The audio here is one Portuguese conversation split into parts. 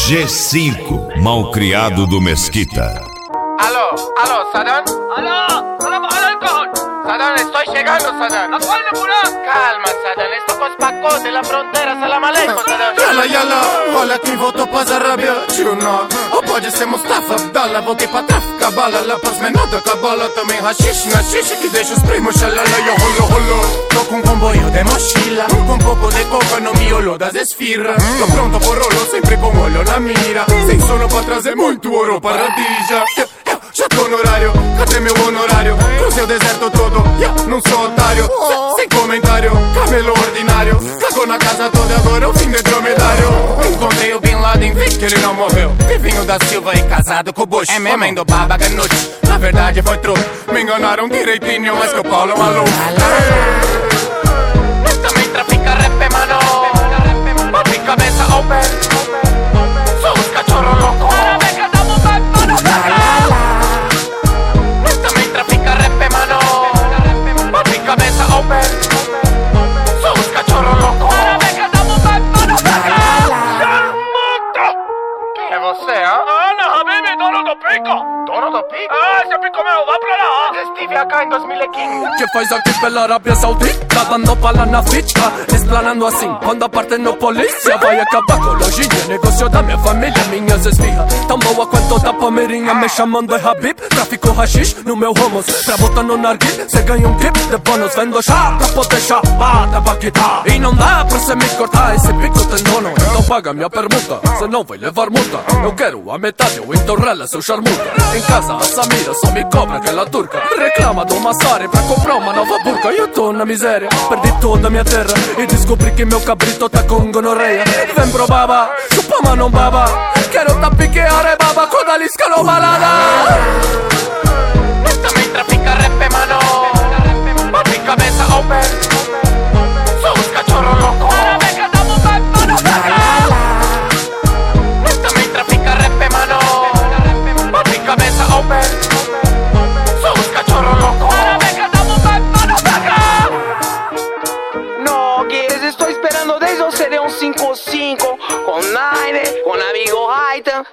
G5, malcriado do Mesquita. Aló, Sadán. Aló, alcohol. Sadán, estoy llegando, Sadán. ¿A cuál depurar? Calma, Sadán, esto es Paco de la fronteira, salam aleikum, Sadán. Yalla, olha quem voltou pra Arábia, Tchuna. Ou pode ser Mustafa Abdallah, voltei pra traficar bala. Lá pras menada cabala, também rachixe na xixi que deixa os primos xalala. E rolo, tô com um comboio de mochila, com um pouco de coca no miolo das esfirras. Tô pronto pro rolo, sempre com olho na mira, sem sono pra trazer muito ouro para Radija. Já tô no horário, cadê meu honorário? Cruzei o deserto todo, não sou otário. Sem comentário, camelo ordinário. Cagou na casa toda, agora o fim de dromedário. Encontrei o Bin Laden, vi que ele não morreu. Vivinho da Silva e casado com o Bush. É mesmo? Comendo baba ganude, na verdade foi truque. Me enganaram direitinho, mas que o Paulo é maluco. Também trafica rap, mano. Papi, cabeça open. Sou os cachorros loucos. Cabeça open, somos cachorro louco. Quem é você, Ana, Habibi, dono do pico. Dono do pico? Esse pico meu, vá pra lá. Estive acá em 2015. Que faz aqui pela Arábia Saudita, dando bala na fita, explanando assim. Quando a parte no polícia vai acabar com lojinha. Negócio da minha família, minhas esfirras. Tão boa quanto da Palmeirinha. Me chamando de Habib, trafico rachixe no meu homos. Pra botar no narguilé, cê ganha um clip de bônus. Vendo chá pra poder chapar da baquita. E não dá pra cê me cortar, esse pico tem dono. Então paga minha permuta, cê não vai levar multa. Eu quero a metade, ou então rela seu charmuta. Em casa a Samira só me cobra aquela turca. Reclama do Massari pra comprar uma nova burca. Eu tô na miséria, perdi toda a minha terra e descobri que meu cabrito tá com gonorreia. Vem pro baba, chupa mas não baba. Quero tá piquear e baba com a lisca no balada. Também trafica rap, mano. Papi, cabeça open. Somos cachorro louco. Também trafica rap, mano. Papi, cabeça open. Somos cachorro louco. No, que estou esperando desde o CD 155 com Naine, com amigo Raitan.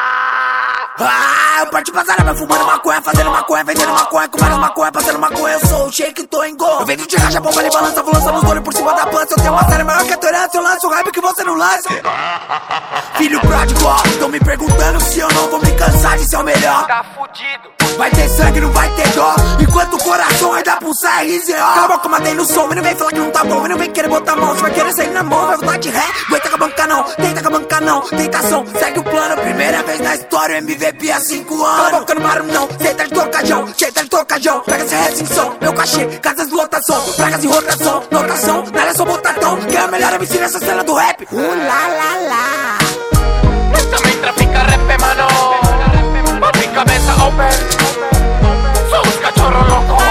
Eu parti pra Zarabia fumando maconha, fazendo maconha, vendendo maconha, com várias maconha, passando maconha. Eu sou o shake, tô em gol. Eu venho de racha, bomba, ele balança, vou lançando os olhos por cima da pança. Eu tenho uma série maior que a tolerância, eu lanço o hype que você não lança. Filho pródigo, tão me perguntando se eu não vou me cansar de ser o melhor. Tá fudido. Vai ter sangue, não vai ter dó. Enquanto o coração ainda pulsar RZO. Acabou que eu matei no som, e não vem falar que não tá bom. E não vem querer botar a mão, você vai querer sair na mão. Vai voltar de ré, aguenta com a banca não. Tenta com a banca não, tentação, segue o plano. Primeira vez na história, MVP há 5 anos. Cala a boca no barulho não, senta de tocajão. Senta de tocajão, pega essa restrição. Meu cachê, casas de lotação, pragas de rotação. Notação, nada é só botatão. Que é a melhor MC nessa cena do rap. Lá, lá, lá. Também trafica rap, mano. Papi, cabeça open. Somos cachorro louco.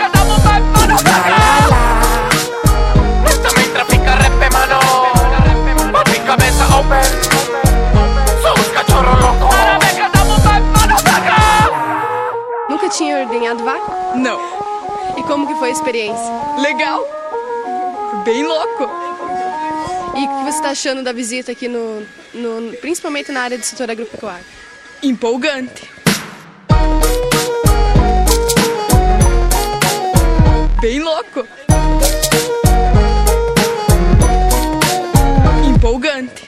Também trafica rap, mano. Papi, cabeça open. Somos cachorro louco. Nunca tinha ordenhado vaca? Não. E como que foi a experiência? Legal. Bem louco. E o que você tá achando da visita aqui principalmente na área do setor agropecuário? Empolgante. Bem louco. Empolgante.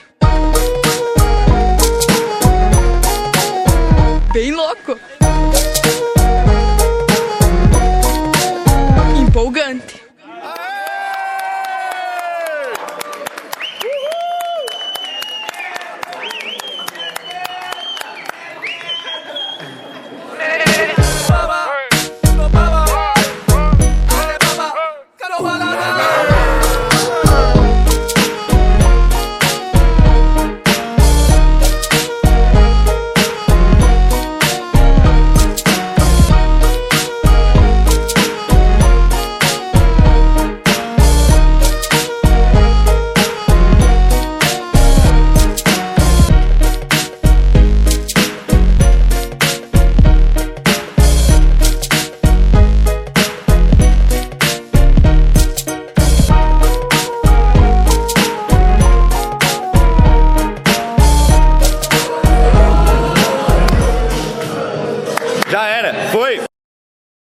Bem louco. Empolgante. galera, foi!